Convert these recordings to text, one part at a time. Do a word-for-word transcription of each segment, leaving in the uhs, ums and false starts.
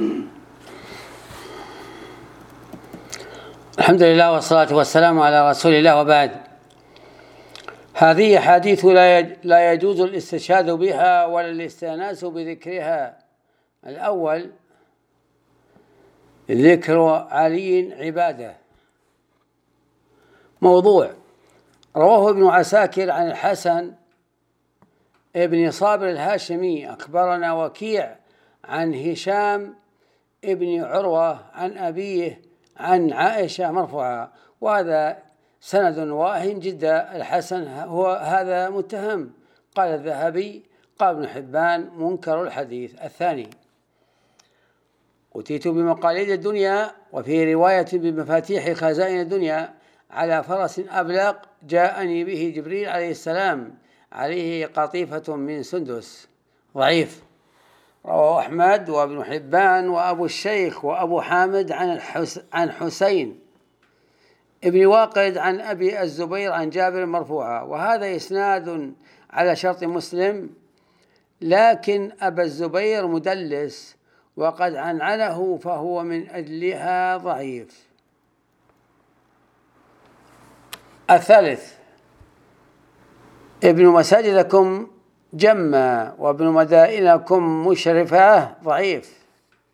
الحمد لله والصلاة والسلام على رسول الله، وبعد. هذه حديث لا يجوز الاستشهاد بها ولا الاستئناس بذكرها. الأول: ذكر علي عبادة. موضوع: رواه ابن عساكر عن الحسن ابن صابر الهاشمي أخبرنا وكيع عن هشام ابن عروة عن أبيه عن عائشة مرفوعة، وهذا سند واهن جدا. الحسن هو هذا متهم. قال الذهبي قال ابن حبان منكر الحديث. الثاني: أتيت بمقاليد الدنيا، وفي رواية بمفاتيح خزائن الدنيا، على فرس أبلق جاءني به جبريل عليه السلام، عليه قطيفة من سندس. ضعيف. رواه أحمد وابن حبان وأبو الشيخ وأبو حامد عن عن حسين ابن واقد عن أبي الزبير عن جابر مرفوعا، وهذا إسناد على شرط مسلم، لكن أبا الزبير مدلس وقد عنعنه، فهو من أجلها ضعيف. الثالث: ابن مساجدكم جمّا وابن مدائنكم مشرفة. ضعيف.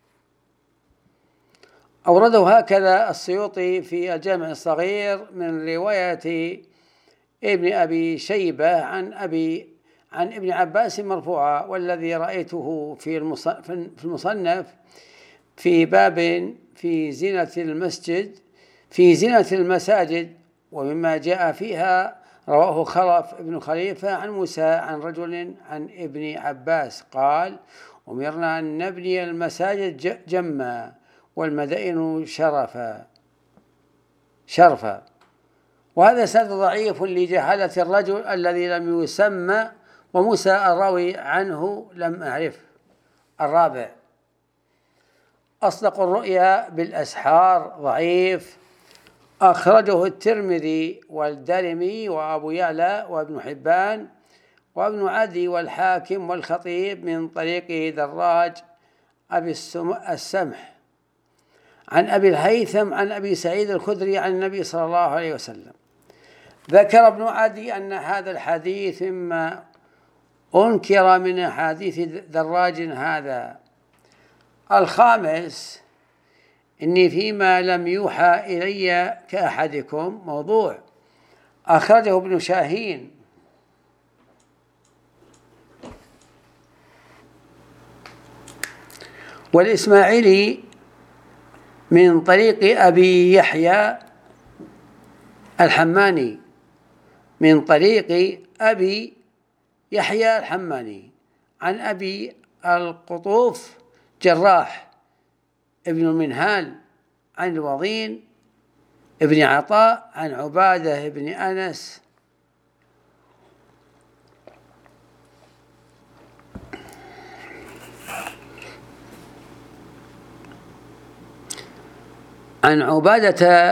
أورده هكذا السيوطي في الجامع الصغير من رواية ابن أبي شيبة عن أبي عن ابن عباس مرفوعا، والذي رأيته في المصنف في باب في زينة المسجد في زينة المساجد. ومما جاء فيها رواه خلف ابن خليفة عن موسى عن رجل عن ابن عباس قال: أمرنا أن نبني المساجد جمّا والمدائن شرفا شرفا وهذا سند ضعيف لجهالة الرجل الذي لم يسمى، وموسى الراوي عنه لم أعرف. الرابع: أصدق الرؤيا بالأسحار. ضعيف. أخرجه الترمذي والدارمي وأبو يعلى وابن حبان وابن عدي والحاكم والخطيب من طريق دراج أبي السمح عن أبي الهيثم عن أبي سعيد الخدري عن النبي صلى الله عليه وسلم. ذكر ابن عدي أن هذا الحديث مما أنكر من حديث دراج هذا. الخامس: إني فيما لم يوحى إلي كأحدكم. موضوع. أخرجه ابن شاهين والإسماعيلي من طريق أبي يحيى الحماني من طريق أبي يحيى الحماني عن أبي القطوف جراح ابن المنهال عن الوضين ابن عطاء عن عبادة ابن أنس عن عبادة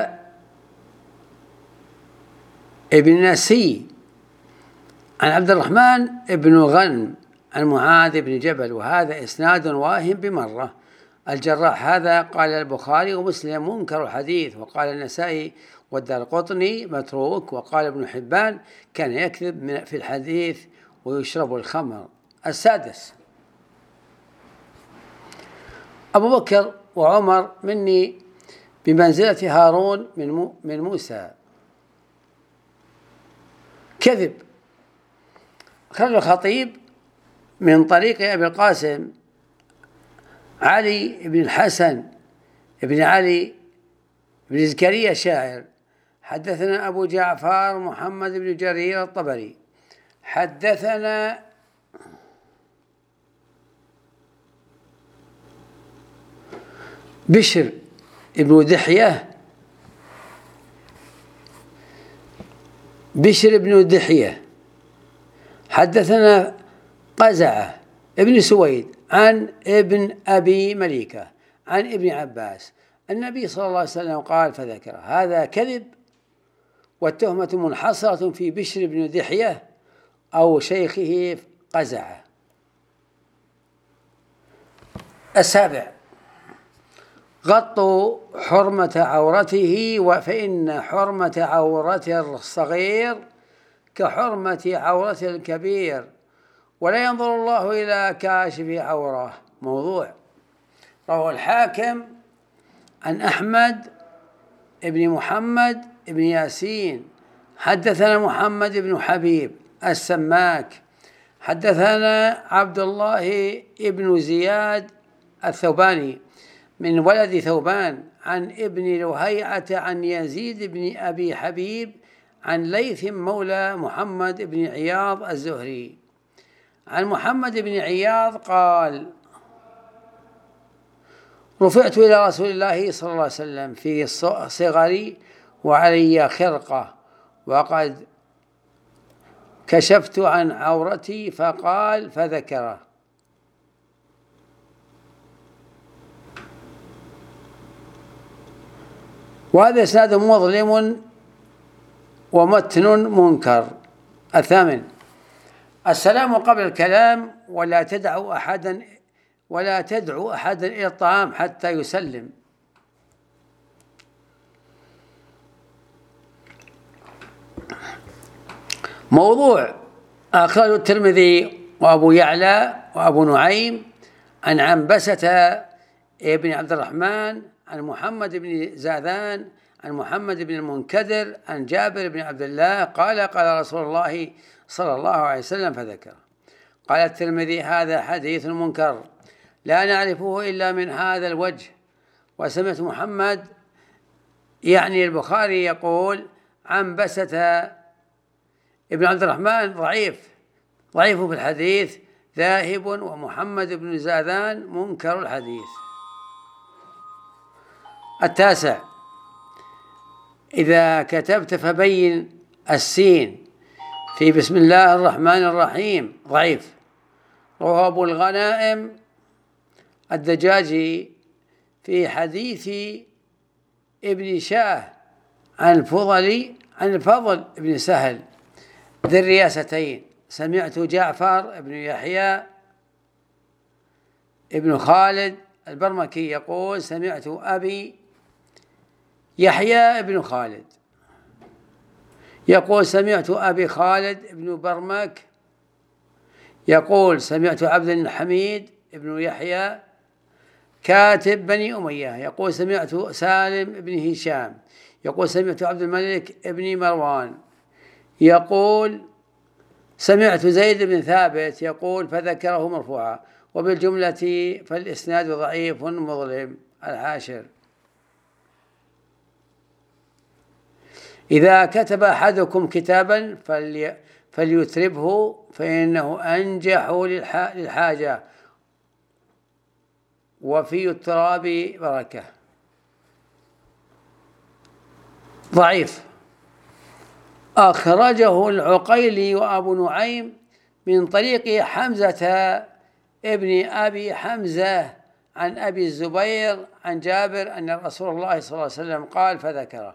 ابن نسي عن عبد الرحمن ابن غنم عن معاذ بن جبل، وهذا إسناد واهم بمرة. الجراح هذا قال البخاري ومسلم منكر الحديث، وقال النسائي والدارقطني متروك، وقال ابن حبان كان يكذب في الحديث ويشرب الخمر. السادس: أبو بكر وعمر مني بمنزلة هارون من موسى. كذب. خرج الخطيب من طريق أبي القاسم علي بن الحسن بن علي بن زكريا شاعر. حدثنا أبو جعفر محمد بن جرير الطبري حدثنا بشر ابن دحية بشر بن دحية حدثنا قزعة ابن سويد عن ابن أبي مليكة عن ابن عباس النبي صلى الله عليه وسلم قال فذكر. هذا كذب، والتهمة منحصرة في بشر بن دحية أو شيخه قزعة. السابع: غطوا حرمة عورته، فإن حرمة عورة الصغير كحرمة عورة الكبير، ولا ينظر الله إلى كاشف عورة. موضوع. رواه الحاكم عن أحمد ابن محمد ابن ياسين حدثنا محمد بن حبيب السماك حدثنا عبد الله ابن زياد الثوباني من ولد ثوبان عن ابن لهيعة عن يزيد بن أبي حبيب عن ليث مولى محمد بن عياض الزهري عن محمد بن عياض قال: رفعت إلى رسول الله صلى الله عليه وسلم في صغري وعلي خرقة وقد كشفت عن عورتي، فقال فذكره. وهذا إسناد مظلم ومتن منكر. الثامن: السلام قبل الكلام، ولا تدعوا أحدا ولا تدعوا أحدا إلى الطعام حتى يسلم. موضوع. أخرجه الترمذي وأبو يعلى وأبو نعيم عن عنبسة ابن عبد الرحمن عن محمد بن زاذان عن محمد بن المنكدر عن جابر بن عبد الله قال: قال رسول الله صلى الله عليه وسلم فذكر. قال الترمذي: هذا حديث منكر لا نعرفه إلا من هذا الوجه. وسمعت محمد يعني البخاري يقول: عنبسة ابن عبد الرحمن ضعيف ضعيف في الحديث ذاهب، ومحمد بن زاذان منكر الحديث. التاسع: إذا كتبت فبين السين في بسم الله الرحمن الرحيم ضعيف. رواه أبو الغنائم الدجاجي في حديث ابن شاه عن فضل عن الفضل بن سهل ذي الرياستين: سمعت جعفر بن يحيى ابن خالد البرمكي يقول: سمعت أبي يحيى بن خالد يقول: سمعت أبي خالد بن برمك يقول: سمعت عبد الحميد بن يحيى كاتب بني أمية يقول: سمعت سالم بن هشام يقول: سمعت عبد الملك بن مروان يقول: سمعت زيد بن ثابت يقول، فذكره مرفوعا. وبالجملة فالإسناد ضعيف مظلم. العاشر: إذا كتب أحدكم كتابا فلي فليتربه فإنه أنجح للحاجة، وفي التراب بركة. ضعيف. أخرجه العقيلي وأبو نعيم من طريق حمزة ابن أبي حمزة عن أبي الزبير عن جابر أن رسول الله صلى الله عليه وسلم قال فذكره.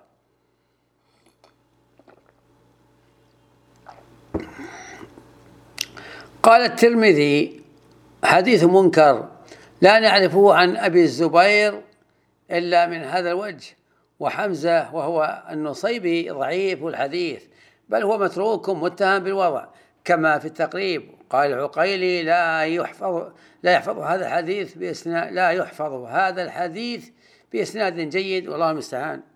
قال الترمذي: حديث منكر لا نعرفه عن أبي الزبير إلا من هذا الوجه. وحمزة وهو النصيبي ضعيف الحديث، بل هو متروك متهم بالوضع كما في التقريب. قال العقيلي: لا يحفظ لا يحفظ هذا الحديث بإسناد لا يحفظ هذا الحديث بإسناد جيد، والله المستعان.